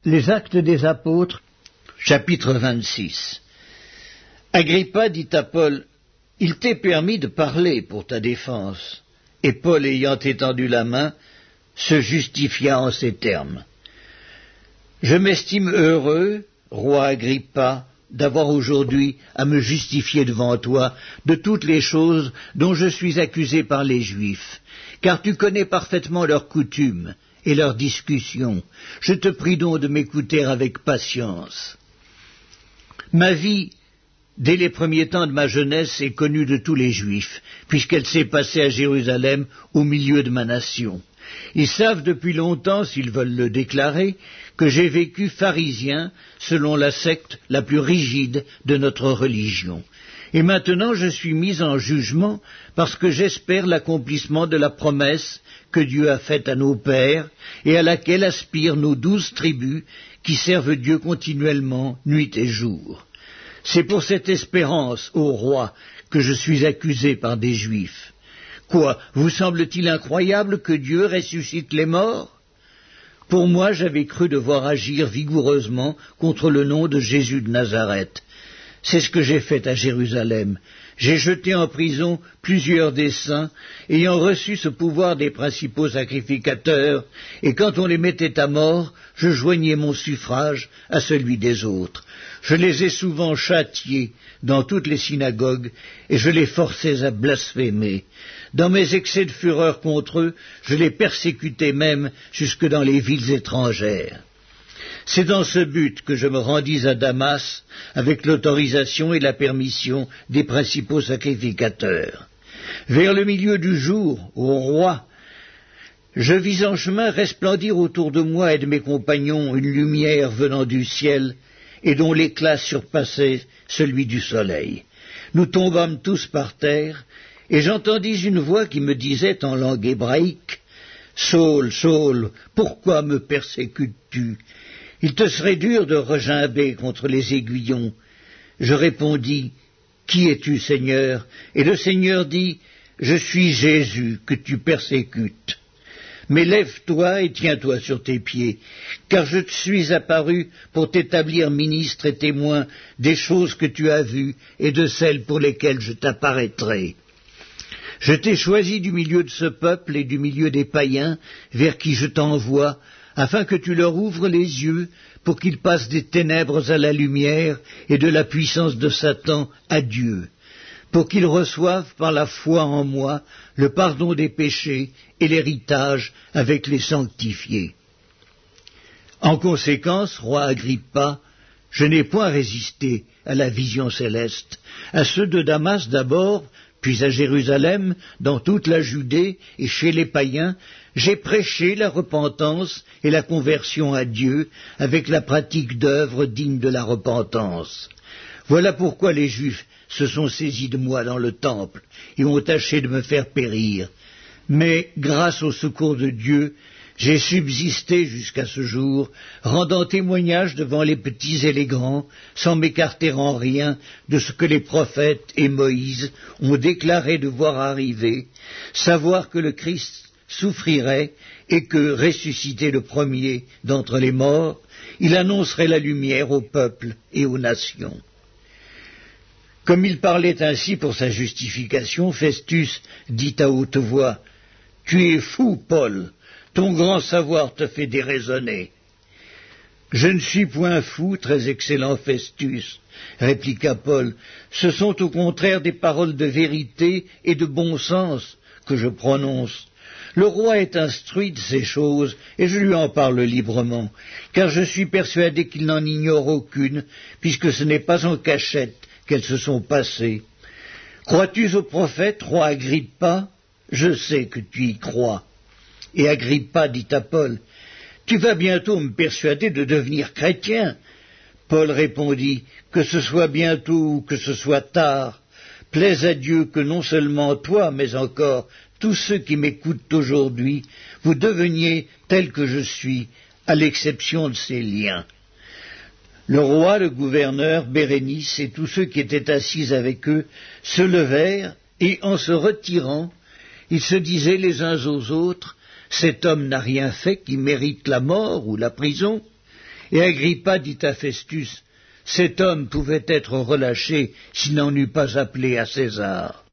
Les Actes des Apôtres, chapitre 26. Agrippa dit à Paul, « Il t'est permis de parler pour ta défense. » Et Paul, ayant étendu la main, se justifia en ces termes. « Je m'estime heureux, roi Agrippa, d'avoir aujourd'hui à me justifier devant toi de toutes les choses dont je suis accusé par les Juifs, car tu connais parfaitement leurs coutumes et leurs discussions. Je te prie donc de m'écouter avec patience. Ma vie, dès les premiers temps de ma jeunesse, est connue de tous les Juifs, puisqu'elle s'est passée à Jérusalem au milieu de ma nation. Ils savent depuis longtemps, s'ils veulent le déclarer, que j'ai vécu pharisien selon la secte la plus rigide de notre religion. Et maintenant je suis mis en jugement parce que j'espère l'accomplissement de la promesse que Dieu a faite à nos pères et à laquelle aspirent nos 12 tribus qui servent Dieu continuellement, nuit et jour. C'est pour cette espérance, ô roi, que je suis accusé par des Juifs. Quoi, vous semble-t-il incroyable que Dieu ressuscite les morts? Pour moi, j'avais cru devoir agir vigoureusement contre le nom de Jésus de Nazareth. C'est ce que j'ai fait à Jérusalem. J'ai jeté en prison plusieurs des saints, ayant reçu ce pouvoir des principaux sacrificateurs, et quand on les mettait à mort, je joignais mon suffrage à celui des autres. Je les ai souvent châtiés dans toutes les synagogues, et je les forçais à blasphémer. Dans mes excès de fureur contre eux, je les persécutais même jusque dans les villes étrangères. C'est dans ce but que je me rendis à Damas avec l'autorisation et la permission des principaux sacrificateurs. Vers le milieu du jour, ô roi, je vis en chemin resplendir autour de moi et de mes compagnons une lumière venant du ciel et dont l'éclat surpassait celui du soleil. Nous tombâmes tous par terre et j'entendis une voix qui me disait en langue hébraïque, « Saul, Saul, pourquoi me persécutes-tu ? Il te serait dur de regimber contre les aiguillons. » Je répondis, « Qui es-tu, Seigneur ?» Et le Seigneur dit, « Je suis Jésus que tu persécutes. Mais lève-toi et tiens-toi sur tes pieds, car je te suis apparu pour t'établir ministre et témoin des choses que tu as vues et de celles pour lesquelles je t'apparaîtrai. Je t'ai choisi du milieu de ce peuple et du milieu des païens vers qui je t'envoie, afin que tu leur ouvres les yeux pour qu'ils passent des ténèbres à la lumière et de la puissance de Satan à Dieu, pour qu'ils reçoivent par la foi en moi le pardon des péchés et l'héritage avec les sanctifiés. En conséquence, roi Agrippa, je n'ai point résisté à la vision céleste, à ceux de Damas d'abord, puis à Jérusalem, dans toute la Judée et chez les païens, j'ai prêché la repentance et la conversion à Dieu avec la pratique d'œuvres dignes de la repentance. Voilà pourquoi les Juifs se sont saisis de moi dans le temple et ont tâché de me faire périr. Mais, grâce au secours de Dieu, j'ai subsisté jusqu'à ce jour, rendant témoignage devant les petits et les grands, sans m'écarter en rien de ce que les prophètes et Moïse ont déclaré devoir arriver, savoir que le Christ souffrirait et que, ressuscité le premier d'entre les morts, il annoncerait la lumière au peuple et aux nations. » Comme il parlait ainsi pour sa justification, Festus dit à haute voix, « Tu es fou, Paul, ton grand savoir te fait déraisonner. » « Je ne suis point fou, très excellent Festus, répliqua Paul, ce sont au contraire des paroles de vérité et de bon sens que je prononce. Le roi est instruit de ces choses, et je lui en parle librement, car je suis persuadé qu'il n'en ignore aucune, puisque ce n'est pas en cachette qu'elles se sont passées. Crois-tu au prophète, roi Agrippa? Je sais que tu y crois. Et Agrippa dit à Paul, « Tu vas bientôt me persuader de devenir chrétien. » Paul répondit, « Que ce soit bientôt ou que ce soit tard, plaise à Dieu que non seulement toi, mais encore tous ceux qui m'écoutent aujourd'hui, vous deveniez tels que je suis, à l'exception de ces liens. » Le roi, le gouverneur, Bérénice et tous ceux qui étaient assis avec eux se levèrent, et en se retirant, ils se disaient les uns aux autres, « Cet homme n'a rien fait qui mérite la mort ou la prison. » Et Agrippa dit à Festus, cet homme pouvait être relâché s'il n'en eût pas appelé à César.